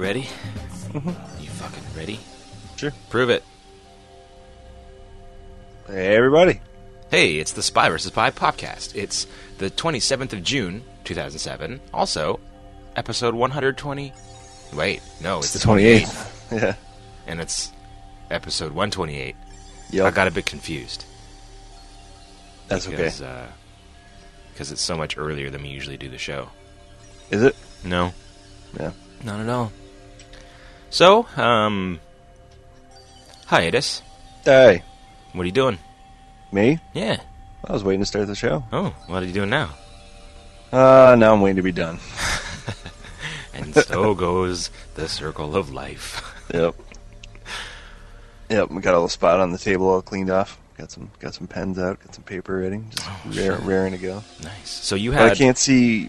ready? Mm-hmm. You fucking ready? Sure. Prove it. Hey, everybody. Hey, it's the Spy vs. Pie podcast. It's the 27th of June, 2007. Also, episode 120... Wait, no, it's the 28th. Yeah. And it's episode 128. Yep. I got a bit confused. That's because, okay. Because it's so much earlier than we usually do the show. Is it? No. Yeah. Not at all. So, hiatus. Hey. What are you doing? Me? Yeah. I was waiting to start the show. Oh, what are you doing now? Now I'm waiting to be done. And so goes the circle of life. Yep. Yep, we got a little spot on the table all cleaned off. Got some pens out, got some paper ready, just raring to go. Nice. So you But had... I can't see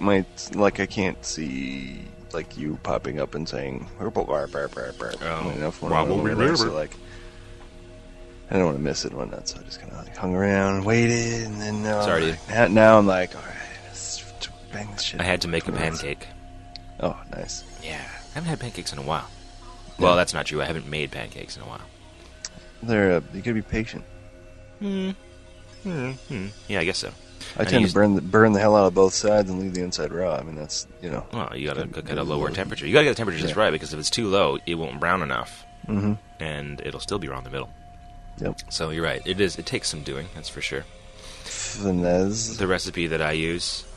you popping up and saying enough one so like I don't want to miss it and whatnot, so I just kind of like hung around and waited, and then Sorry, dude. now I'm like, all right, let's bang this shit. I had to make a pancake. Oh, nice. Yeah. I haven't had pancakes in a while. Well, that's not true. I haven't made pancakes in a while. You gotta be patient. Yeah, I guess so. I tend to burn the hell out of both sides and leave the inside raw. I mean, that's, Well, you gotta cook at a lower temperature. You gotta get the temperature just right, because if it's too low, it won't brown enough, and it'll still be raw in the middle. Yep. So you're right. It takes some doing, that's for sure. Finesse. The recipe that I use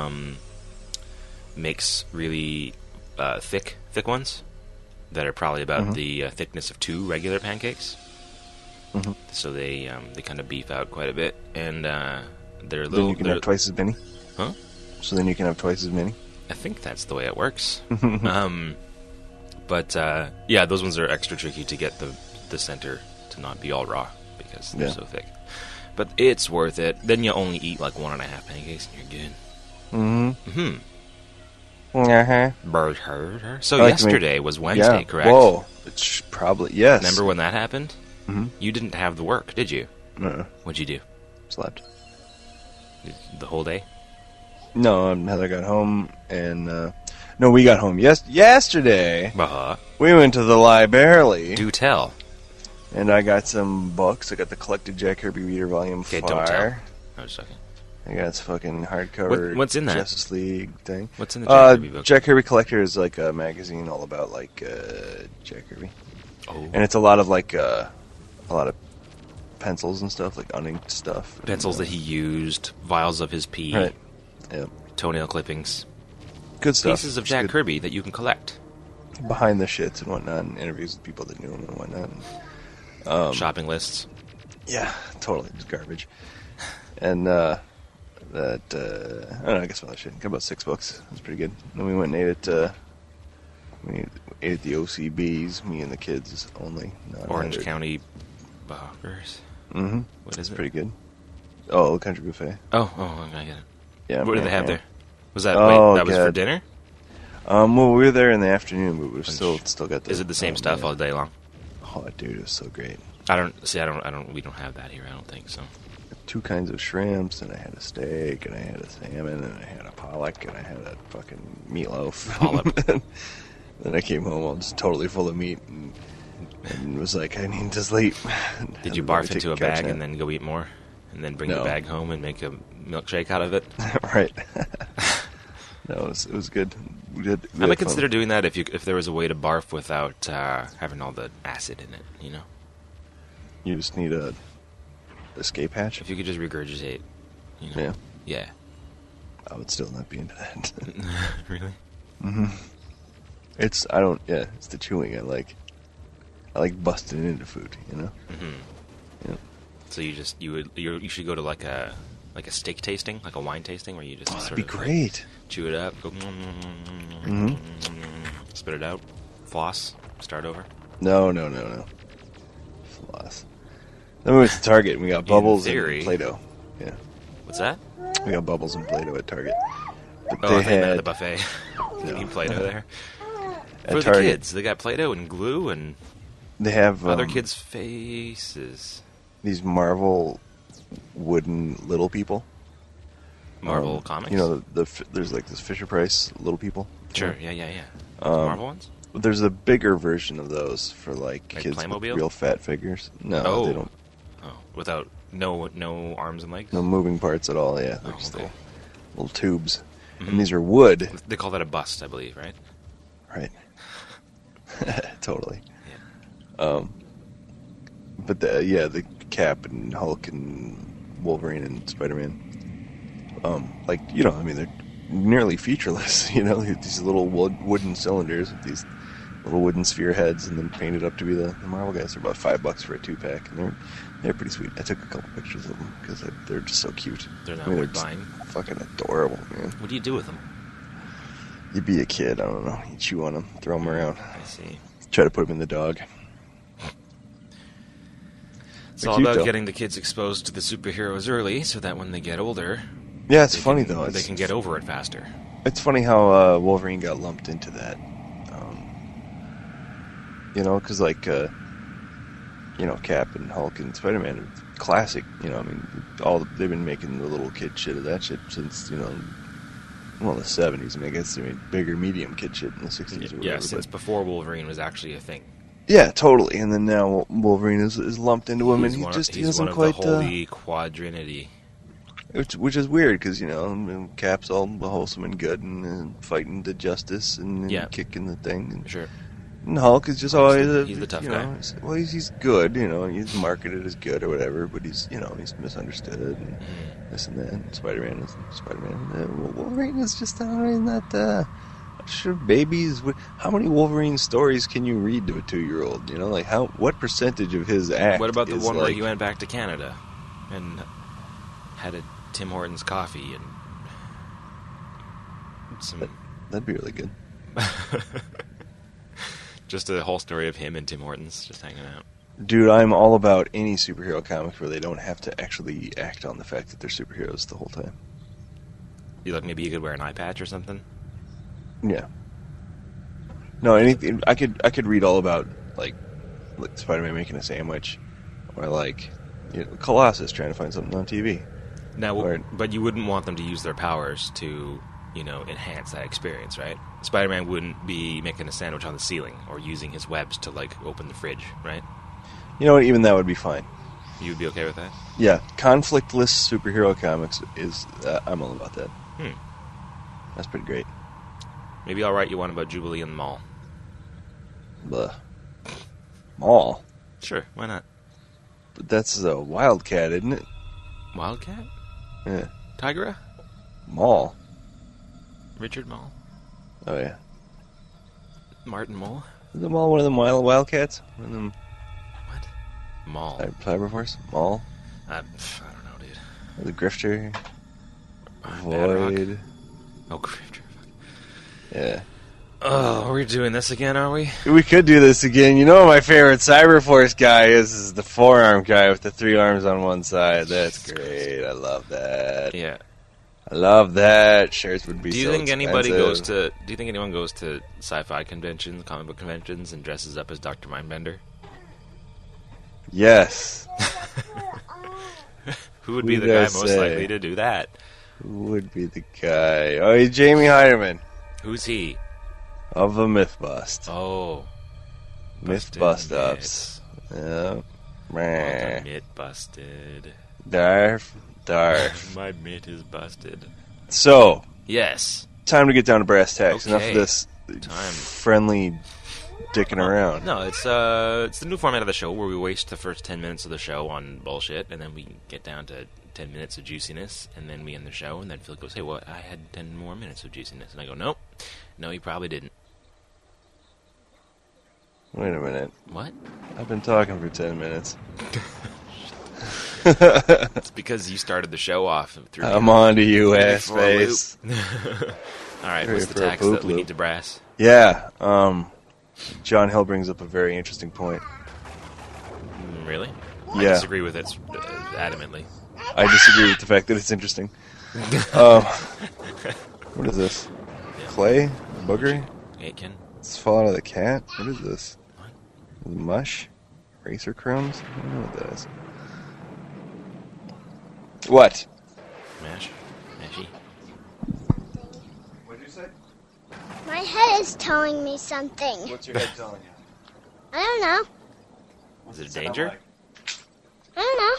makes really thick ones that are probably about the thickness of 2 regular pancakes. So they kind of beef out quite a bit, and they're little. Then you can have twice as many. Huh? So then you can have twice as many. I think that's the way it works. But yeah, those ones are extra tricky to get the center to not be all raw because they're so thick. But it's worth it. Then you only eat like 1.5 pancakes and you're good. So yesterday was Wednesday, correct? Whoa. It's probably, yes. Remember when that happened? You didn't have the work, did you? What'd you do? Slept. The whole day? No, Heather got home, and no, we got home yesterday. We went to the library. Do tell. And I got some books. I got the Collected Jack Kirby Reader Volume 4. Don't tell. I was joking. I got this fucking hardcover what's in that? Justice League thing. What's in the Jack Kirby book? Jack Kirby Collector is like a magazine all about like Jack Kirby. Oh. And it's a lot of like a lot of pencils and stuff, like uninked stuff. Pencils that he used, vials of his pee, right. Yep. Toenail clippings. Good stuff. Pieces of Jack Kirby that you can collect. Behind the shits and whatnot, and interviews with people that knew him and whatnot. Shopping lists. Yeah, totally. It's garbage. And I don't know, I guess all that shit. Got about 6 books. It was pretty good. Then we went and ate at the OCBs, me and the kids only. Orange County Burgers. What is it? Pretty good. Oh, Country Buffet. Oh, I get it. Yeah. What did they have there? Was that that was for dinner? Well, we were there in the afternoon, but we still got the... Is it the same stuff all day long? Oh, dude, it was so great. We don't have that here, I don't think so. 2 kinds of shrimps, and I had a steak, and I had a salmon, and I had a pollock, and I had a fucking meatloaf. Polyp. Then I came home all just totally full of meat, and was like, I need to sleep. Did you barf into a bag and then go eat more? And then bring the bag home and make a milkshake out of it? Right. No, it was good. I might consider doing that if there was a way to barf without having all the acid in it, you know? You just need a escape hatch? If you could just regurgitate, you know? Yeah. Yeah. I would still not be into that. Really? It's the chewing. I like busting into food, you know? Yeah. So you should go to like a steak tasting, like a wine tasting, where you just that'd be great. Chew it up, go spit it out, floss, start over. No. Floss. Then we went to Target and we got Bubbles and Play-Doh. Yeah. What's that? We got Bubbles and Play-Doh at Target. But I thought you meant at the buffet. You need Play-Doh there. For the kids, they got Play-Doh and glue and they have other kids' faces. These Marvel wooden little people. Marvel comics? You know, there's like this Fisher-Price little people. Sure, yeah. Marvel ones? There's a bigger version of those for like kids Playmobil? with real fat figures. No, they don't. Oh, without no arms and legs. No moving parts at all. Yeah, they're just okay. little tubes, and these are wood. They call that a bust, I believe, right? Right. Totally. Yeah. But the Cap and Hulk and Wolverine and Spider-Man. Like, you know, I mean, they're nearly featureless. You know, these little wooden cylinders with these little wooden sphere heads, and then painted up to be the Marvel guys. They're about $5 for a 2-pack, and they're pretty sweet. I took a couple pictures of them because they're just so cute. They're not worth buying. Fucking adorable, man. What do you do with them? You be a kid, I don't know. You chew on them, throw them around. I see. Try to put them in the dog. It's all about getting the kids exposed to the superheroes early, so that when they get older, yeah, it's funny though. They can get over it faster. It's funny how Wolverine got lumped into that. You know, because like, you know, Cap and Hulk and Spider-Man are classic. You know, I mean, they've been making the little kid shit of that shit since, you know, well, the 70s. I mean, I guess they made bigger medium kid shit in the 60s or whatever. Yeah, since before Wolverine was actually a thing. Yeah, totally. And then now Wolverine is lumped into him, and he doesn't quite. The holy quadrinity. Which is weird because, you know, Cap's all wholesome and good and fighting the justice and kicking the thing. And, sure. And Hulk is just always he's the tough guy. Well, he's good, you know. He's marketed as good or whatever, but he's misunderstood and this and that. And Spider-Man is Spider-Man. Wolverine is just not. Sure, babies. How many Wolverine stories can you read to a 2-year-old? You know, like what percentage of his act? What about the one where like, he went back to Canada and had a Tim Hortons coffee and some? That'd be really good. Just a whole story of him and Tim Hortons just hanging out. Dude, I'm all about any superhero comic where they don't have to actually act on the fact that they're superheroes the whole time. You like maybe you could wear an eye patch or something? Yeah. No, anything. I could read all about like Spider-Man making a sandwich, or like, you know, Colossus trying to find something on TV. Now, but you wouldn't want them to use their powers to, you know, enhance that experience, right? Spider-Man wouldn't be making a sandwich on the ceiling or using his webs to like open the fridge, right? You know what? Even that would be fine. You'd be okay with that? Yeah, conflictless superhero comics is. I'm all about that. That's pretty great. Maybe I'll write you one about Jubilee in the Mall. Blah. Mall? Sure, why not? But that's a Wildcat, isn't it? Wildcat? Yeah. Tigra? Mall. Richard Mall? Oh, yeah. Martin Mall? Is the Mall one of them Wildcats? One of them... What? Mall. Cyber Force? Mall? I don't know, dude. The Grifter? Void? Oh, Grifter. Yeah. Oh, we're doing this again, are we? We could do this again. You know what my favorite Cyberforce guy is the forearm guy with the 3 arms on one side. That's great. I love that. Yeah. I love that. Shirts would be so expensive. Do you think anyone goes to sci-fi conventions, comic book conventions, and dresses up as Dr. Mindbender? Yes. Who would be the guy most likely to do that? Who would be the guy? Oh, he's Jamie Heidemann. Who's he? Of the Myth Bust. Oh. Myth Bust Ups. Yeah. My myth busted. Darf. My myth is busted. So. Yes. Time to get down to brass tacks. Okay. Enough of this friendly dicking around. No, it's the new format of the show where we waste the first 10 minutes of the show on bullshit, and then we get down to 10 minutes of juiciness, and then we end the show, and then Phil goes, hey, what? I had 10 more minutes of juiciness. And I go, nope. No, you probably didn't. Wait a minute. What? I've been talking for 10 minutes. It's because you started the show off. I'm on to you, ass face. All right, what's the tax that we need to brass? Yeah, John Hill brings up a very interesting point. Really? Yeah. I disagrue with it adamantly. I disagree with the fact that it's interesting. What is this? Yeah. Clay? Boogery? Aitken? It's falling out of the cat? What is this? What? Mush? Racer crumbs? I don't know what that is. What? Mash? Mashy? What did you say? My head is telling me something. What's your head telling you? I don't know. Is it a danger? I don't know.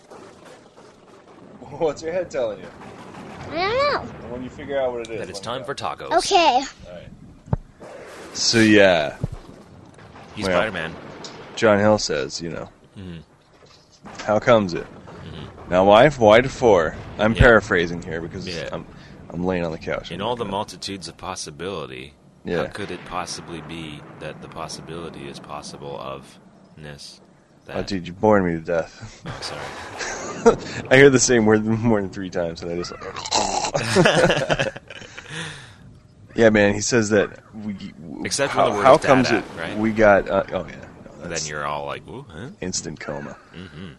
What's your head telling you? I don't know. And when you figure out what it is. That it's time for tacos. Okay. Alright. So, yeah. He's Well, Spider-Man. John Hill says, you know. Mhm. How comes it? Now, why 4? I'm Yeah. paraphrasing here because Yeah. I'm laying on the couch. In all the multitudes of possibility, Yeah. how could it possibly be that the possibility is possible ofness? Oh, dude, you're boring me to death. Oh, sorry. I hear the same word more than 3 times, and I just... Yeah, man, he says that we... Except when the word how is comes dada, it right? we got... oh, yeah. No, Then that's you're all like, ooh, huh? instant coma. Mm-hmm.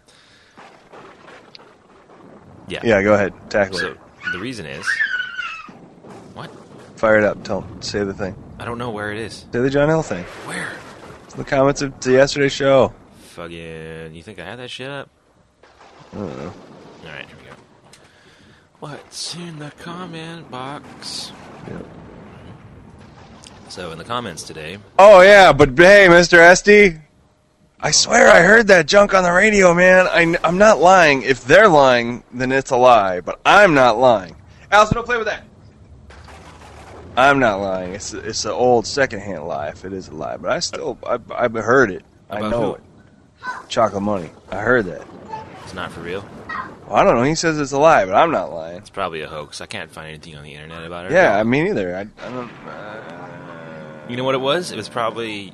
Yeah. Yeah, go ahead. Tackle So, it. the reason is... What? Fire it up. Say the thing. I don't know where it is. Say the John Hill thing. Where? It's in the comments of yesterday's show. Fucking... You think I had that shit up? I don't know. Alright, here we go. What's in the comment box? Yeah. So, in the comments today... Oh, yeah, but hey, Mr. Esty, I swear I heard that junk on the radio, man. I'm not lying. If they're lying, then it's a lie, but I'm not lying. Allison, don't play with that. I'm not lying. It's an old secondhand lie if it is a lie, but I've heard it. I About know who? it. Chocolate Money. I heard that. It's not for real? Well, I don't know. He says it's a lie, but I'm not lying. It's probably a hoax. I can't find anything on the internet about it. Yeah, me neither. I don't... You know what it was? It was probably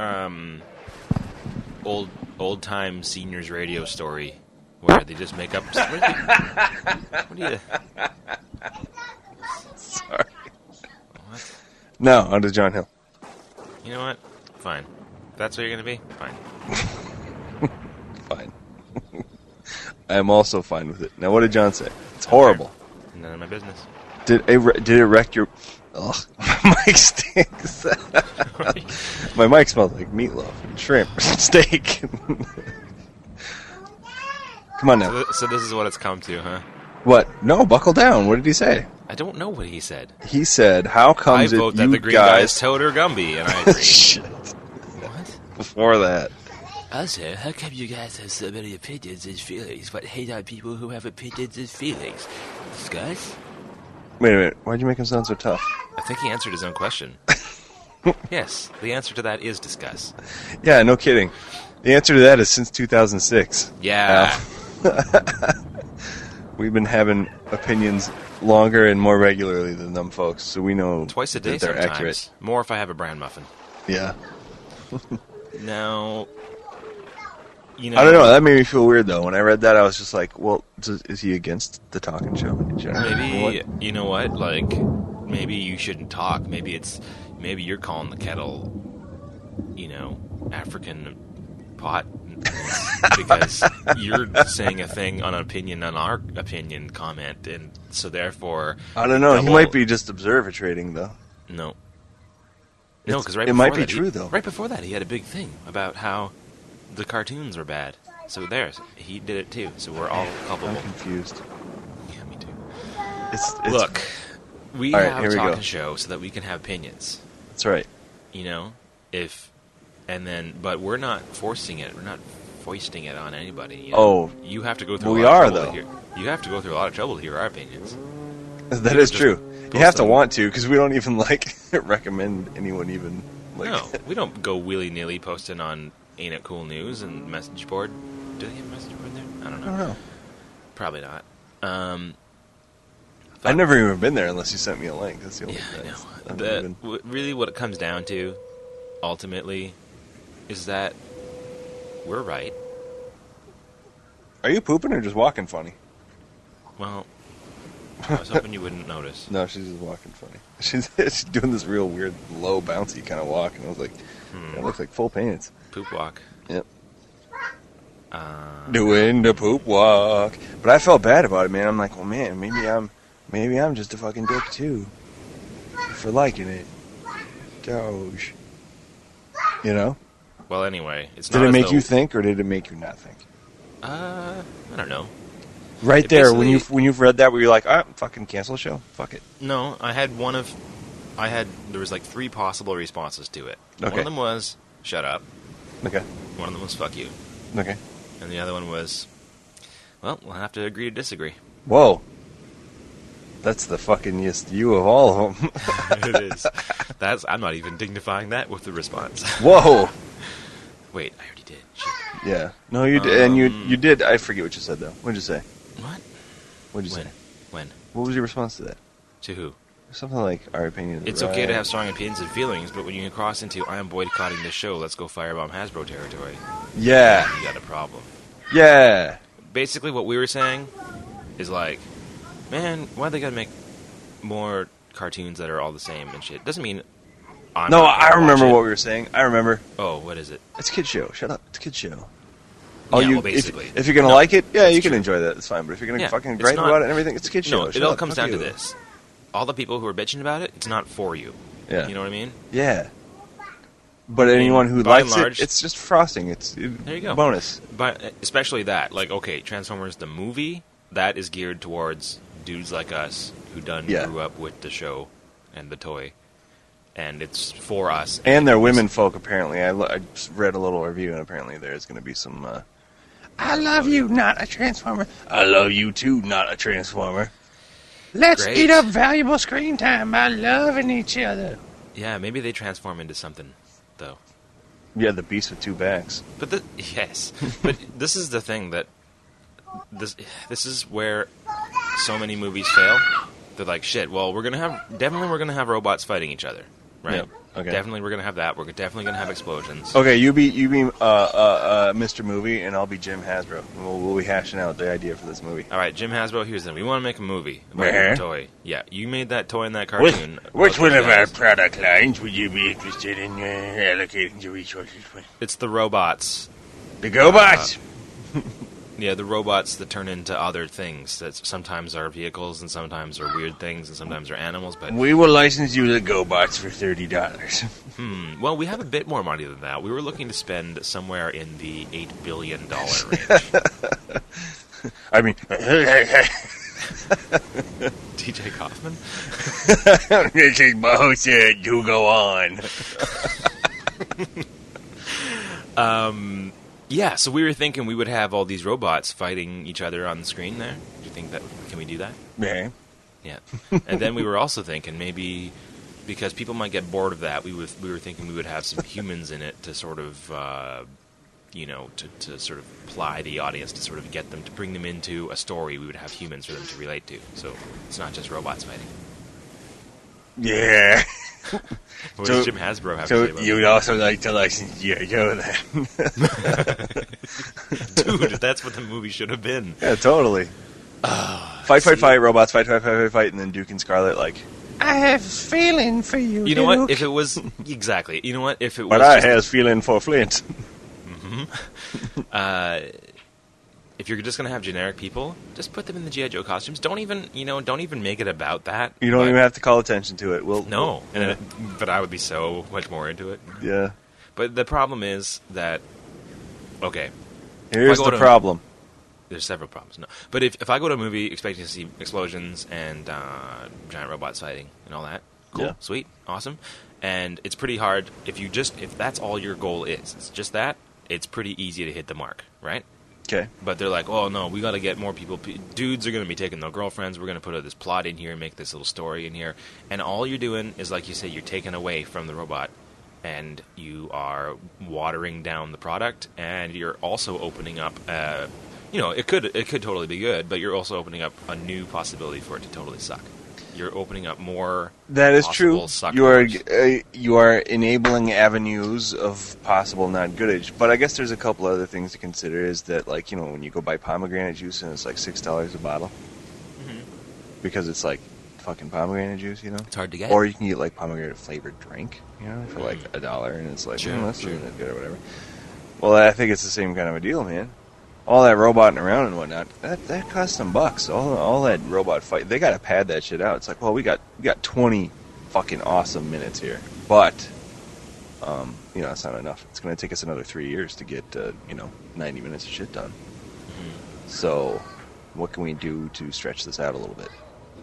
old time seniors radio story where they just make up. What do you? Sorry. What? No, onto John Hill. You know what? Fine. That's what you're gonna be. Fine. Fine. I am also fine with it. Now, what did John say? It's horrible. None of my business. Did it wreck your... Ugh, my mic stinks. My mic smells like meatloaf and shrimp and steak. Come on now. So this is what it's come to, huh? What? No, buckle down. What did he say? I don't know what he said. He said, how I comes vote it that you the green guy is guys... Toad Gumby, and I agree. Shit. What? Before that. Also, how come you guys have so many opinions and feelings, but hate on people who have opinions and feelings? Discuss? Wait a minute. Why'd you make him sound so tough? I think he answered his own question. Yes, the answer to that is discuss. Yeah, no kidding. The answer to that is since 2006. Yeah. We've been having opinions longer and more regularly than them folks, so we know Twice a day that they're sometimes. accurate. More if I have a bran muffin. Yeah. Now, you know... I don't know. That made me feel weird, though. When I read that, I was just like, well, is he against the talking show in general? Maybe, you know what, like, maybe you shouldn't talk. Maybe you're calling the kettle, you know, African pot, because you're saying a thing on an opinion on our opinion comment, and so therefore... I don't know. He might be just observating, though. No. No, because right it before might be that, true, though. Right before that, he had a big thing about how the cartoons were bad. So he did it too. So we're all culpable. I'm confused. Yeah, me too. It's Look, we all right, have here a we go. talking show so that we can have opinions. That's right. You know, but we're not forcing it. We're not foisting it on anybody. You know? Oh. You have to go through. Well, a we lot are, of trouble though. To hear. You have to go through a lot of trouble to hear our opinions. That is just true. post You have to them. want to, because we don't even, like, recommend anyone even, like... No, we don't go willy-nilly posting on Ain't It Cool News and message board. Do they have a message board there? I don't know. I don't know. Probably not. I've never even been there unless you sent me a link. That's the only Yeah, I thing. know. Really what it comes down to, ultimately, is that we're right. Are you pooping or just walking funny? Well, I was hoping you wouldn't notice. No, she's just walking funny. She's doing this real weird, low, bouncy kind of walk, and I was like, that looks like full pants. Poop walk. Yep. Doing the poop walk. But I felt bad about it, man. I'm like, well, man, maybe I'm just a fucking dick too for liking it. Gosh. You know? Well, anyway, it's Did not it as make though- you think, or did it make you not think? I don't know. Right It there, when basically- you've read that, where you're like, fucking cancel the show. Fuck it. No, I had one of there was like 3 possible responses to it. Okay. One of them was, shut up. Okay. One of them was, fuck you. Okay. And the other one was, well, we'll have to agree to disagree. Whoa. That's the fuckingest you of all of them. It is. I'm not even dignifying that with the response. Whoa. Wait, I already did. Shit. Yeah. No, you did. And you did. I forget what you said, though. What'd you say? What? What'd you When? say? When? What was your response to that? To who? Something like, our opinion is It's right. okay to have strong opinions and feelings, but when you cross into, I am boycotting this show, let's go firebomb Hasbro territory, Yeah. you got a problem. Yeah. Basically, what we were saying is like, man, why they gotta make more cartoons that are all the same and shit? Doesn't mean I'm No, not gonna I remember watch it. what we were saying. I remember. Oh, what is it? It's a kid show. Shut up. It's a kid show. Yeah, you well, basically. if you're gonna No, like it, yeah, that's you can true. enjoy that. It's fine. But if you're gonna Yeah, fucking it's gripe not- about it and everything, it's a kid show. No, it Shut all up. comes Fuck down to you. this. All the people who are bitching about it, it's not for you. Yeah. You know what I mean? Yeah. But anyone who by and likes large- it, it's just frosting. It's There you go. bonus. But especially that, like, okay, Transformers the movie, that is geared towards dudes like us who Yeah. grew up with the show and the toy, and it's for us. And they're women folk, apparently. I just read a little review, and apparently there's going to be some... I love you, not a Transformer. I love you, too, not a Transformer. Let's Great. eat up valuable screen time by loving each other. Yeah, maybe they transform into something, though. Yeah, the beast with 2 backs. But yes, but this is the thing that this is where so many movies fail. They're like, shit. Well, we're gonna have robots fighting each other, right? Yep, okay. Definitely, we're gonna have that. We're definitely gonna have explosions. Okay, you be Mr. Movie, and I'll be Jim Hasbro. We'll be hashing out the idea for this movie. All right, Jim Hasbro. Here's the thing. We want to make a movie about Where? your toy. Yeah, you made that toy in that cartoon. Which about one those of our guys. product lines would you be interested in allocating the resources for? It's the robots. The GoBots! Yeah, the robots that turn into other things that sometimes are vehicles and sometimes are weird things and sometimes are animals. But We will license you the GoBots for $30. well, we have a bit more money than that. We were looking to spend somewhere in the $8 billion range. I mean, TJ Kaufman? this is bullshit. You go on. Yeah, so we were thinking we would have all these robots fighting each other on the screen there. Do you think that, can we do that? Yeah. Yeah. And then we were also thinking maybe, because people might get bored of that, we were thinking we would have some humans in it to sort of, to sort of ply the audience, to sort of get them, to bring them into a story. We would have humans for them to relate to. So it's not just robots fighting. Yeah. What So- does Jim Hasbro have So to say about you would also like to license G.I. Joe then? that? Dude, that's what the movie should have been. Yeah, totally. Fight, robots, fight, and then Duke and Scarlet like, I have feeling for you, You know what? If it was... Exactly. You know what? If it was... But I just- has feeling for Flint. if you're just gonna have generic people, just put them in the G.I. Joe costumes. Don't even make it about that. You don't But- even have to call attention to it. No, Yeah. but I would be so much more into it. Yeah. But the problem is that, okay, Here's If I go the to- problem. there's several problems. No, but if I go to a movie expecting to see explosions and giant robots fighting and all that, cool, Yeah. sweet, awesome, and it's pretty hard if that's all your goal is, it's just that, it's pretty easy to hit the mark, right? Okay. But they're like, oh no, we got to get more people. Dudes are going to be taking their girlfriends. We're going to put this plot in here and make this little story in here. And all you're doing is, like you say, you're taking away from the robot, and you are watering down the product, and you're also opening up. It could totally be good, but you're also opening up a new possibility for it to totally suck. You're opening up more. That is possible true. suck You are enabling avenues of possible not goodage. But I guess there's a couple other things to consider. Is that when you go buy pomegranate juice and it's like $6 a bottle, because it's like fucking pomegranate juice, It's hard to get. Or you can get like pomegranate flavored drink, for like $1, and it's like, Sure, that's sure. not that good or whatever. Well, I think it's the same kind of a deal, man. All that roboting around and whatnot, that costs some bucks. All that robot fight, they got to pad that shit out. It's like, well, we got 20 fucking awesome minutes here, but it's not enough. It's going to take us another 3 years to get 90 minutes of shit done. So, what can we do to stretch this out a little bit?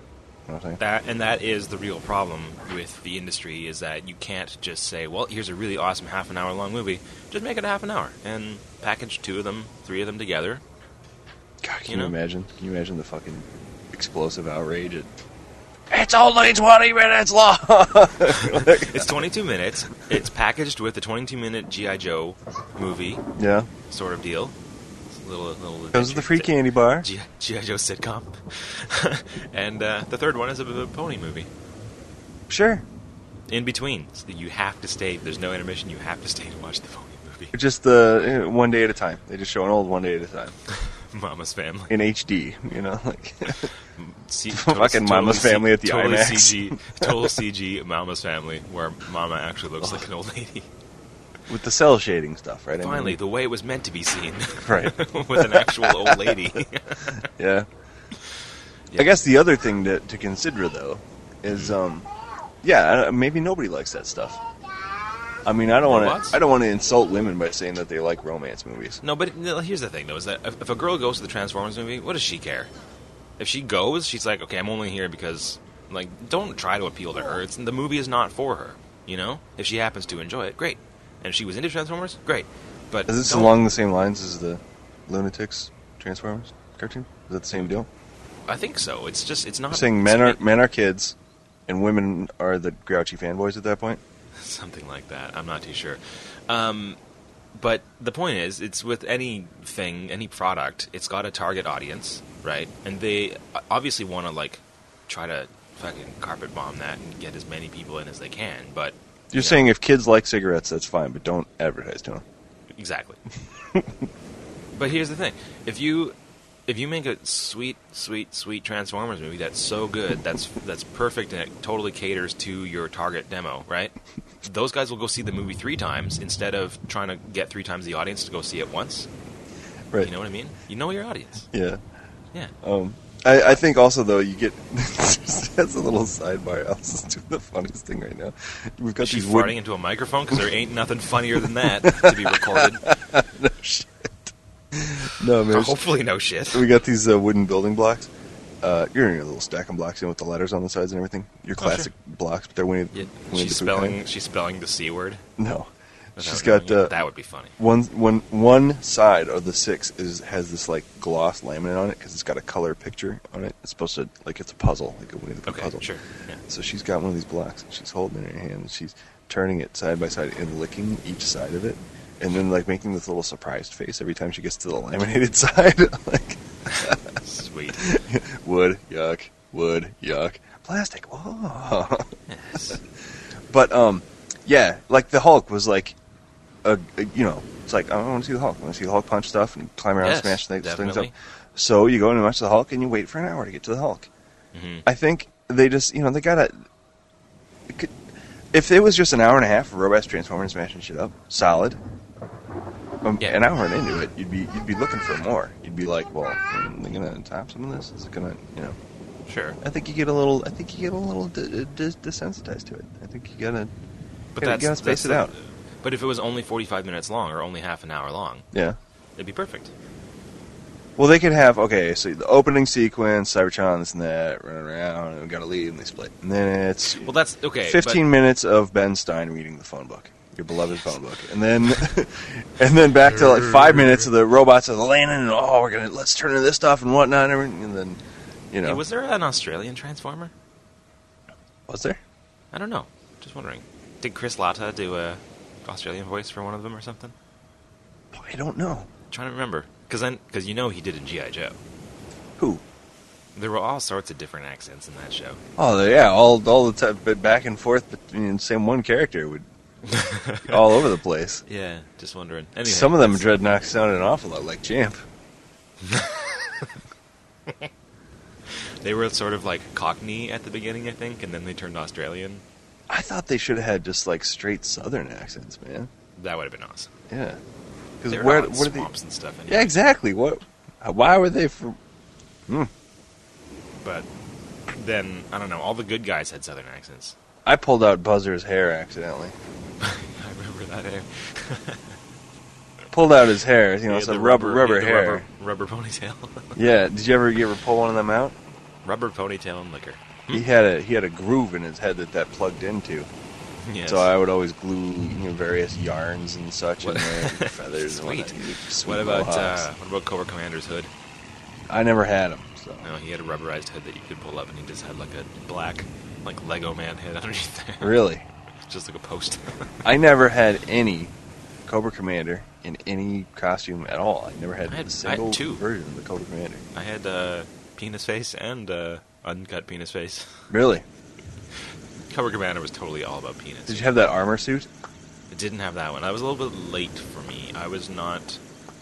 You know what I'm saying? That is the real problem with the industry, is that you can't just say, well, here's a really awesome half an hour long movie. Just make it a half an hour and package 2 of them, 3 of them together. God, can You you know? imagine? Can you imagine the fucking explosive outrage at... It's only 20 minutes long! It's 22 minutes. It's packaged with the 22-minute G.I. Joe movie Yeah. sort of deal. It's a little Comes with the free candy bar. G.I. Joe sitcom. And the third one is a pony movie. Sure. In between. So you have to stay. There's no intermission. You have to stay to watch the pony movie. Just one day at a time. They just show an old one day at a time. Mama's Family. In HD, you know? Like Fucking Mama's Family at the totally IMAX. Total CG Mama's Family, where Mama actually looks like an old lady. With the cell shading stuff, right? Finally, the way it was meant to be seen. Right. With an actual old lady. Yeah. Yeah. I guess the other thing to consider, though, is, maybe nobody likes that stuff. I mean, I don't want to insult women by saying that they like romance movies. No, but here's the thing, though, is that if a girl goes to the Transformers movie, what does she care? If she goes, she's like, okay, I'm only here because, like, don't try to appeal to her. The movie is not for her, you know? If she happens to enjoy it, great. And if she was into Transformers, great. But Is this along the same lines as the Lunatics Transformers cartoon? Is that the same deal? I think so. It's just, it's not... You're saying men are kids, and women are the grouchy fanboys at that point? Something like that. I'm not too sure. But the point is, it's with anything, any product, it's got a target audience, right? And they obviously want to, like, try to fucking carpet bomb that and get as many people in as they can, but... You're saying if kids like cigarettes, that's fine, but don't advertise to them. Exactly. But here's the thing. If you make a sweet Transformers movie that's so good, that's perfect, and it totally caters to your target demo, right? Those guys will go see the movie 3 times instead of trying to get 3 times the audience to go see it once. Right. You know what I mean? You know your audience. Yeah. Yeah. I think also, though, you get... That's a little sidebar. I was just doing the funniest thing right now. We've got She's these farting into a microphone? Because there ain't nothing funnier than that to be recorded. No shit. No, man. Hopefully no shit. We got these wooden building blocks. You're in your little stack of blocks, with the letters on the sides and everything. Your classic blocks, but they're Winnie the Pooh kind. She's spelling the C word? No. She's got that would be funny. One side of the 6 has this like gloss laminate on it because it's got a color picture on it. It's supposed to it's a puzzle, like a Winnie the Pooh puzzle. Sure. Yeah. So she's got one of these blocks and she's holding it in her hand and she's turning it side by side and licking each side of it, and then like making this little surprised face every time she gets to the laminated side. Like Sweet. wood, yuck, plastic. Oh. Yes. But yeah, like the Hulk was like. It's like, I want to see the Hulk. I want to see the Hulk punch stuff and climb around and smash things up. So you go and watch the Hulk and you wait for an hour to get to the Hulk. Mm-hmm. I think they just, they gotta... If it was just an hour and a half of robots transforming and smashing shit up, solid. An hour into it, you'd be looking for more. You'd be like, well, are they gonna top some of this? Is it gonna, Sure. I think you get a little desensitized to it. I think you gotta space it out. But if it was only 45 minutes long or only half an hour long, yeah, it'd be perfect. Well, they could have, so the opening sequence, Cybertron, this and that, running around, and we gotta leave, and they split. And then it's 15 minutes of Ben Stein reading the phone book, your beloved phone book. And then back to like 5 minutes of the robots of the landing, and let's turn into this stuff and whatnot, and then, Hey, was there an Australian Transformer? Was there? I don't know. Just wondering. Did Chris Latta do a Australian voice for one of them or something? I don't know. I'm trying to remember. Because he did in G.I. Joe. Who? There were all sorts of different accents in that show. Oh, yeah, all the time, but back and forth between same one character would all over the place. Yeah, just wondering. Anyway, some of them dreadnoughts sounded an awful lot like Champ. They were sort of like Cockney at the beginning, I think, and then they turned Australian. I thought they should have had just like straight Southern accents, man. That would have been awesome. Yeah, because what are swamps and stuff? Anyway. Yeah, exactly. Why were they from? But then I don't know. All the good guys had Southern accents. I pulled out Buzzer's hair accidentally. I remember that hair. Pulled out his hair, some rubber hair, rubber ponytail. Yeah. Did you ever pull one of them out? Rubber ponytail and liquor. He had a groove in his head that plugged into. Yes. So I would always glue various yarns and such in there, and feathers. Sweet. And What about Cobra Commander's hood? I never had them. So. No, he had a rubberized hood that you could pull up, and he just had like a black, like Lego man head underneath there. Really? Just like a post. I never had any Cobra Commander in any costume at all. I never had a single two version of the Cobra Commander. I had penis face and uncut penis face. Really? Cobra Commander was totally all about penis. Did you have that armor suit? It didn't have that one. I was a little bit late for me. I was not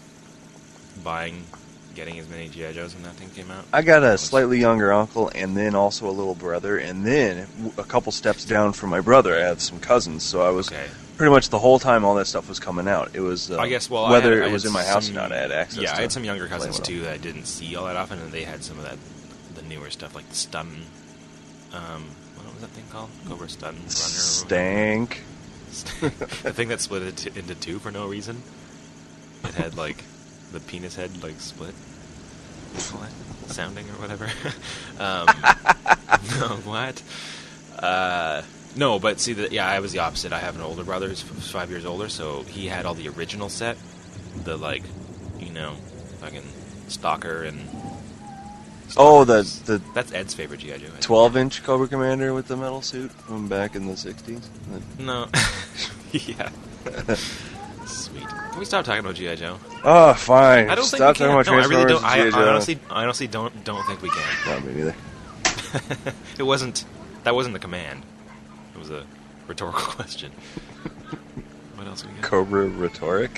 getting as many G.I. Joes when that thing came out. I got a slightly younger uncle and then also a little brother, and then a couple steps down from my brother, I had some cousins, so I was pretty much the whole time all that stuff was coming out. It was, I guess, well, whether I it was in my house or some- not, I had access to Yeah, I had some younger cousins, play too, that I didn't see all that often, and they had some of the newer stuff, like the Stun, what was that thing called? Cobra Stun Runner? Stank. The thing that split it into two for no reason. It had, like, the penis head, like, split. What? Sounding or whatever. No, what? No, but see, I was the opposite. I have an older brother who's 5 years older, so he had all the original set. The, like, fucking Stalker and... Oh, Stalkers. the That's Ed's favorite G.I. Joe. 12-inch Cobra Commander with the metal suit from back in the 60s? No. Yeah. Sweet. Can we stop talking about G.I. Joe? Oh, fine. I don't think Stop we can. talking about No, I really don't. Transformers and G.I. Joe. I honestly don't think we can. No, me neither. That wasn't the command. It was a rhetorical question. What else we got? Cobra Rhetoric?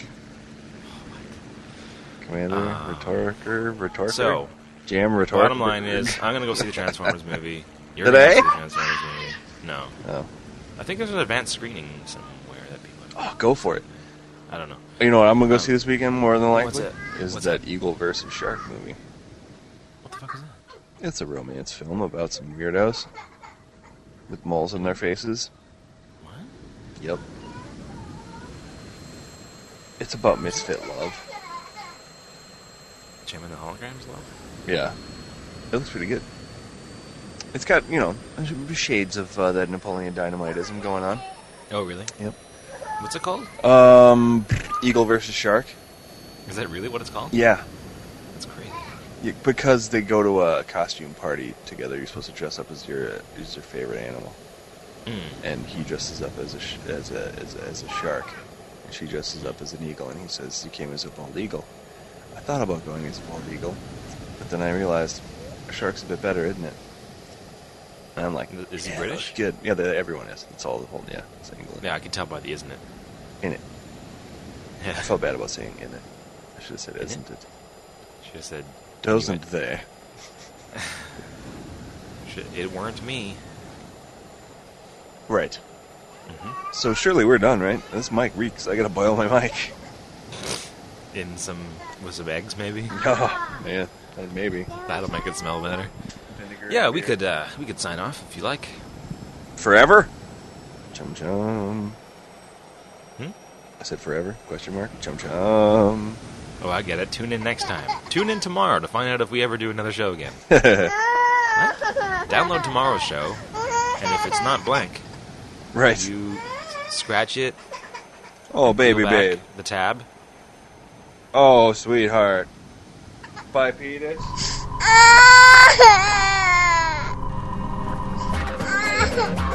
Commander, Rhetoriker? So, Jam Rhetoric? bottom line is, I'm going to go see the Transformers movie. You're Today? going to see the Transformers movie. No. Oh. I think there's an advanced screening somewhere that people... Oh, go for it. I don't know. You know what I'm going to go see this weekend more than likely? What's Is that? that Eagle versus Shark movie. What the fuck is that? It's a romance film about some weirdos with moles in their faces. What? Yep. It's about misfit love. Jim and the Holograms love? Yeah. It looks pretty good. It's got, shades of that Napoleon Dynamitism going on. Oh, really? Yep. What's it called? Eagle versus Shark. Is that really what it's called? Yeah. That's crazy. Because they go to a costume party together, you're supposed to dress up as your favorite animal. And he dresses up as a shark, and she dresses up as an eagle. And he says he came as a bald eagle. I thought about going as a bald eagle, but then I realized a shark's a bit better, isn't it? And I'm like, Is he yeah, British? Good. Yeah, everyone is. It's all the whole. Yeah, it's England. Yeah, I can tell by the isn't it. In it. Yeah. I felt bad about saying in it. I should have said In it? isn't it? Should have said... Doesn't they? It weren't me. Right. Mm-hmm. So surely we're done, right? This mic reeks. I gotta boil my mic. With some eggs, maybe? Oh, man. Maybe. That'll make it smell better. Yeah, we could sign off if you like. Forever? Chum chum. Hmm? I said forever? Question mark? Chum chum. Oh, I get it. Tune in next time. Tune in tomorrow to find out if we ever do another show again. Download tomorrow's show, and if it's not blank, Right. you scratch it, Oh, baby, peel back babe. the tab. Oh, sweetheart. Bye, Peter. Ah!